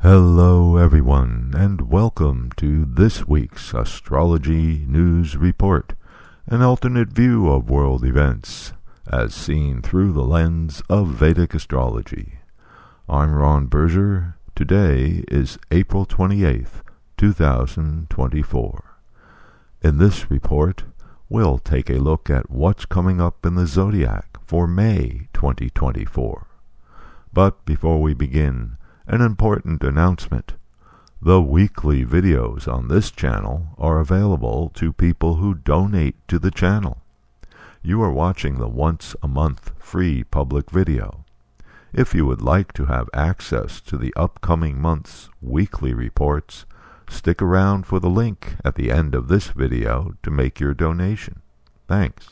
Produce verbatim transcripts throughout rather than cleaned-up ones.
Hello everyone, and welcome to this week's Astrology News Report, an alternate view of world events as seen through the lens of Vedic astrology. I'm Ron Berger. Today is April twenty-eighth, two thousand twenty-four. In this report, we'll take a look at what's coming up in the zodiac for May twenty twenty-four. But before we begin, an important announcement. The weekly videos on this channel are available to people who donate to the channel. You are watching the once-a-month free public video. If you would like to have access to the upcoming month's weekly reports, stick around for the link at the end of this video to make your donation. Thanks.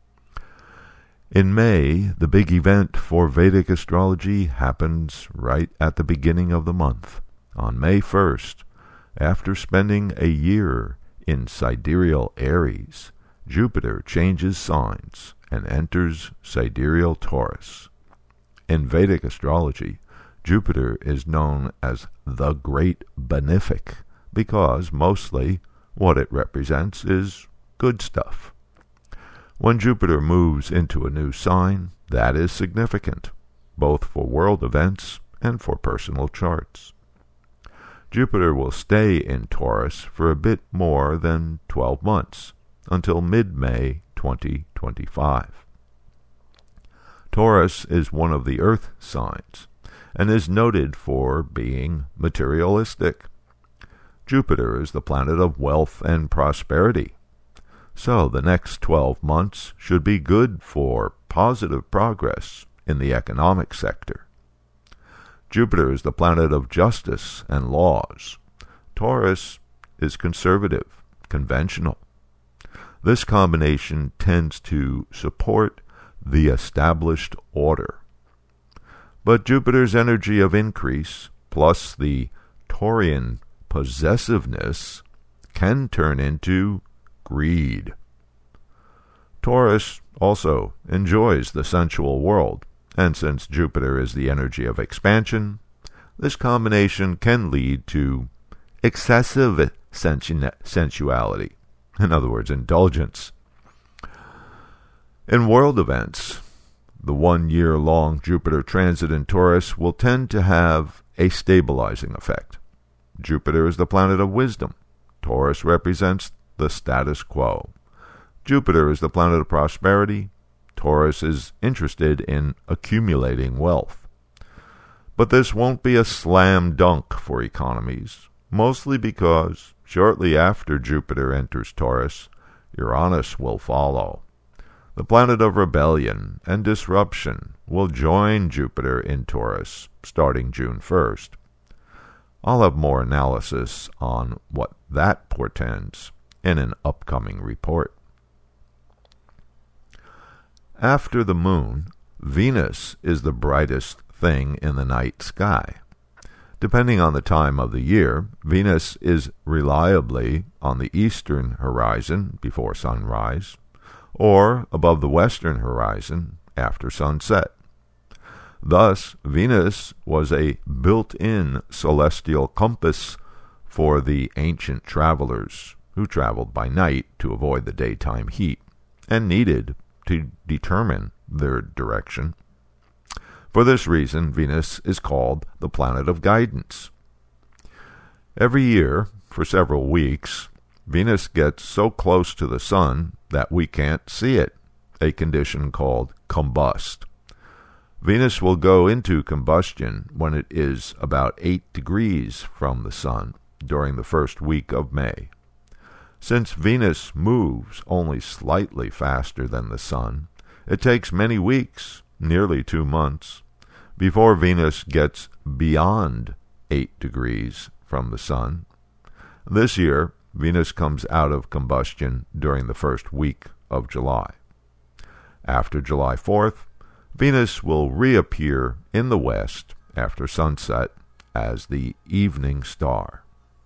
In May, the big event for Vedic astrology happens right at the beginning of the month. On May first, after spending a year in sidereal Aries, Jupiter changes signs and enters sidereal Taurus. In Vedic astrology, Jupiter is known as the Great Benefic because mostly what it represents is good stuff. When Jupiter moves into a new sign, that is significant, both for world events and for personal charts. Jupiter will stay in Taurus for a bit more than twelve months, until mid-May twenty twenty-five. Taurus is one of the earth signs, and is noted for being materialistic. Jupiter is the planet of wealth and prosperity. So the next twelve months should be good for positive progress in the economic sector. Jupiter is the planet of justice and laws. Taurus is conservative, conventional. This combination tends to support the established order. But Jupiter's energy of increase, plus the Taurian possessiveness, can turn into greed. Taurus also enjoys the sensual world, and since Jupiter is the energy of expansion, this combination can lead to excessive sensu- sensuality, in other words, indulgence. In world events, the one-year-long Jupiter transit in Taurus will tend to have a stabilizing effect. Jupiter is the planet of wisdom. Taurus represents the status quo. Jupiter is the planet of prosperity. Taurus is interested in accumulating wealth. But this won't be a slam dunk for economies, mostly because shortly after Jupiter enters Taurus, Uranus will follow. The planet of rebellion and disruption will join Jupiter in Taurus starting June first. I'll have more analysis on what that portends in an upcoming report. After the moon, Venus is the brightest thing in the night sky. Depending on the time of the year, Venus is reliably on the eastern horizon before sunrise, or above the western horizon after sunset. Thus, Venus was a built-in celestial compass for the ancient travelers who traveled by night to avoid the daytime heat and needed to determine their direction. For this reason, Venus is called the planet of guidance. Every year, for several weeks, Venus gets so close to the sun that we can't see it, a condition called combust. Venus will go into combustion when it is about eight degrees from the sun during the first week of May. Since Venus moves only slightly faster than the sun, it takes many weeks, nearly two months, before Venus gets beyond eight degrees from the sun. This year, Venus comes out of combustion during the first week of July. After July fourth, Venus will reappear in the west after sunset as the evening star.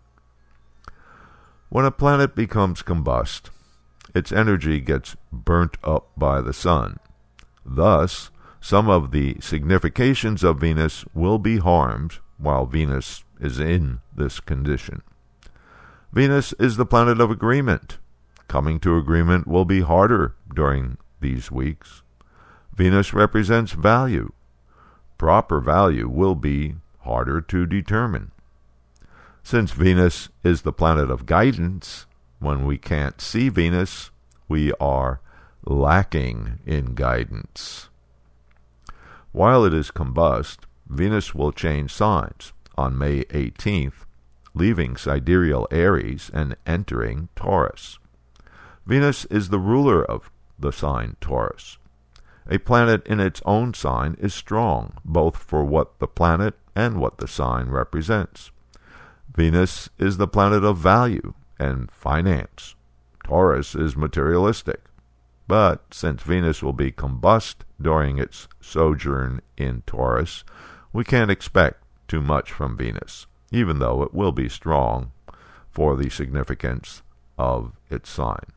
When a planet becomes combust, its energy gets burnt up by the sun. Thus, some of the significations of Venus will be harmed while Venus is in this condition. Venus is the planet of agreement. Coming to agreement will be harder during these weeks. Venus represents value. Proper value will be harder to determine. Since Venus is the planet of guidance, when we can't see Venus, we are lacking in guidance. While it is combust, Venus will change signs on May eighteenth, leaving sidereal Aries and entering Taurus. Venus is the ruler of the sign Taurus. A planet in its own sign is strong, both for what the planet and what the sign represents. Venus is the planet of value and finance. Taurus is materialistic. But since Venus will be combust during its sojourn in Taurus, we can't expect too much from Venus, even though it will be strong for the significance of its sign.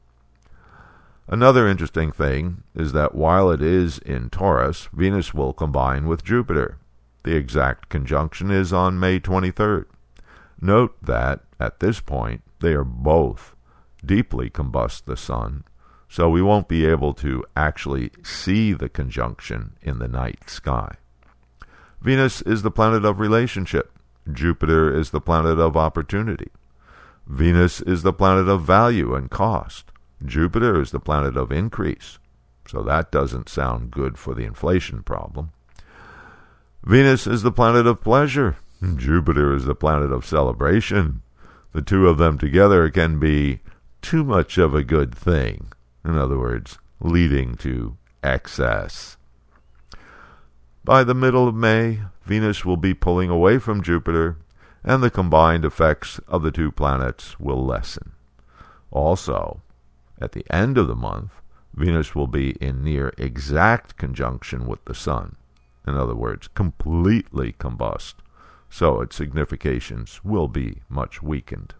Another interesting thing is that while it is in Taurus, Venus will combine with Jupiter. The exact conjunction is on May twenty-third. Note that, at this point, they are both deeply combust the Sun, so we won't be able to actually see the conjunction in the night sky. Venus is the planet of relationship. Jupiter is the planet of opportunity. Venus is the planet of value and cost. Jupiter is the planet of increase, so that doesn't sound good for the inflation problem. Venus is the planet of pleasure. Jupiter is the planet of celebration. The two of them together can be too much of a good thing. In other words, leading to excess. By the middle of May, Venus will be pulling away from Jupiter, and the combined effects of the two planets will lessen. Also, at the end of the month, Venus will be in near exact conjunction with the Sun. In other words, completely combust, so its significations will be much weakened.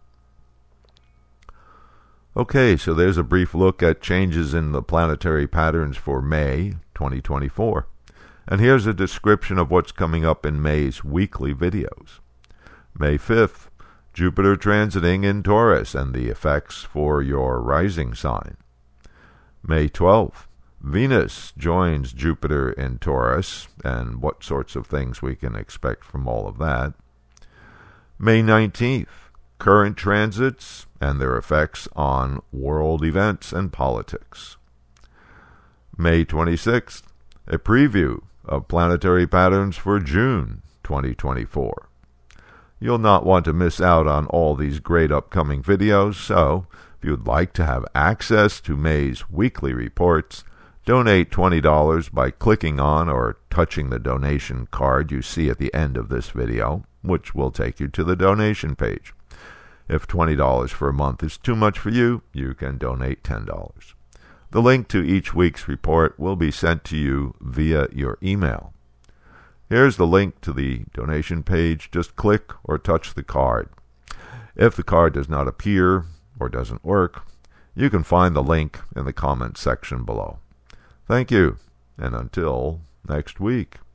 Okay, so there's a brief look at changes in the planetary patterns for May twenty twenty-four. And here's a description of what's coming up in May's weekly videos. May fifth, Jupiter transiting in Taurus and the effects for your rising sign. May twelfth, Venus joins Jupiter in Taurus, and what sorts of things we can expect from all of that. May nineteenth, current transits and their effects on world events and politics. May twenty-sixth, a preview of planetary patterns for June twenty twenty-four. You'll not want to miss out on all these great upcoming videos, so if you'd like to have access to May's weekly reports, donate twenty dollars by clicking on or touching the donation card you see at the end of this video, which will take you to the donation page. If twenty dollars for a month is too much for you, you can donate ten dollars. The link to each week's report will be sent to you via your email. Here's the link to the donation page. Just click or touch the card. If the card does not appear or doesn't work, you can find the link in the comments section below. Thank you, and until next week.